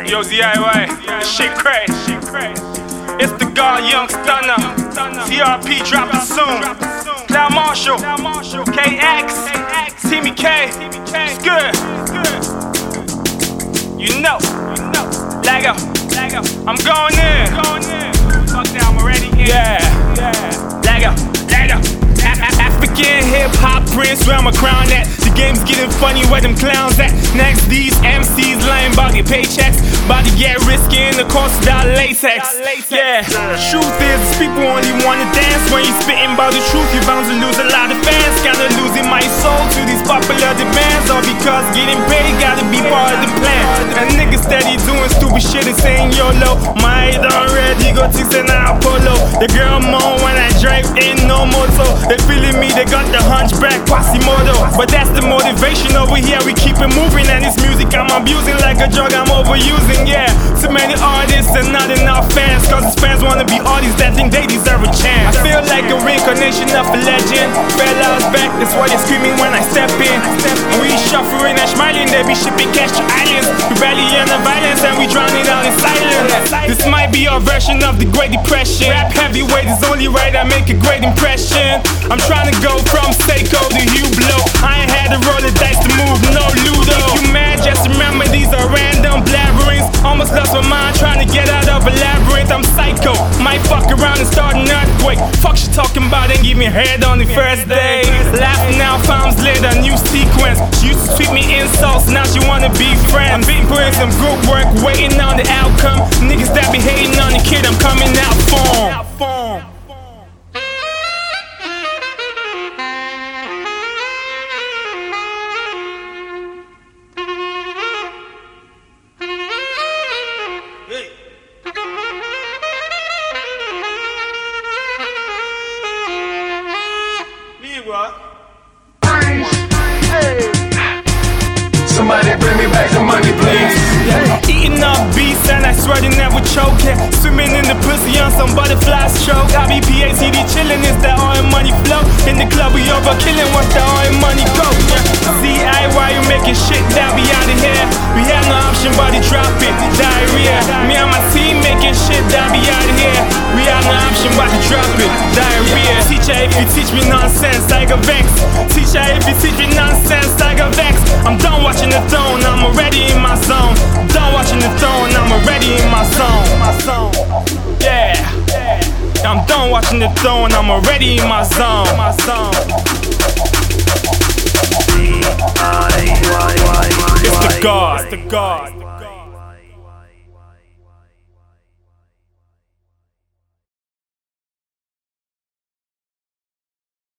Yo, ZIY, shit crazy. It's the God Young Stunner. TRP dropping soon. Cloud Marshall, KX, Timmy K. It's good. You know. Lego. I'm going in. Fuck that, I'm already in. Yeah. Lego. African hip hop prince, where my crown at? The game's getting funny, where them clowns at? Next, these MCs lying about their paychecks, about to get risky in the course without latex. Yeah, truth is, people only wanna dance. When you spitting about the truth, you're bound to lose a lot of fans. Kinda losing my soul to these popular demands, all because getting paid gotta be part of the plan. And niggas steady doing stupid shit and saying YOLO. My head already got ticks and I polo. The girl moan when I drive in, no moto. They feeling me, they got the hunchback Quasimodo. But that's the motivation over here, we keep it moving. And this music I'm abusing like a drug I'm overusing. Yeah, too many artists and not enough fans, cause these fans wanna be artists that think they deserve a chance. I feel like a reincarnation of a legend. Fellas back, that's why they're screaming when I step in. And we shuffling and smiling, they be shipping cash to islands. Rebellion and violence and we drowning out in silence. This might be our version of the Great Depression. Rap heavyweight is only right, I make a great impression. I'm trying to go from Seiko to Hugh Blow. I ain't had to roll the dice to move, no Ludo. If you mad, just remember these are random blabberings. Almost lost my mind trying to get out of a labyrinth. I'm psycho, might fuck around and start an earthquake. Fuck she talking about and give me head on the first day. Laughing now, pounds later, new sequence. She used to tweet me insults, now she wanna be friends. I'm been putting some group work, waiting on the outcome. Niggas that be hating on the kid, I'm coming out for. Somebody bring me back the money, please. Eating up beats and I swear they never choke it. Swimming in the pussy on some butterfly stroke. I be PACD chillin', it's that oil money flow. In the club we over killing, watch the oil money go. ZIY, you making shit that be out of here. We have no option but to drop it, diarrhea. Me and my team making shit that be out of here. We have no option but to drop it, diarrhea. Teacher, if you teach me nonsense, I go vex. Teacher, if you teach me nonsense, I go vex. I'm done watching the throne, I'm already in my zone. Done watching the throne, I'm already in my zone. Yeah, I'm done watching the throne, I'm already in my zone. It's the God.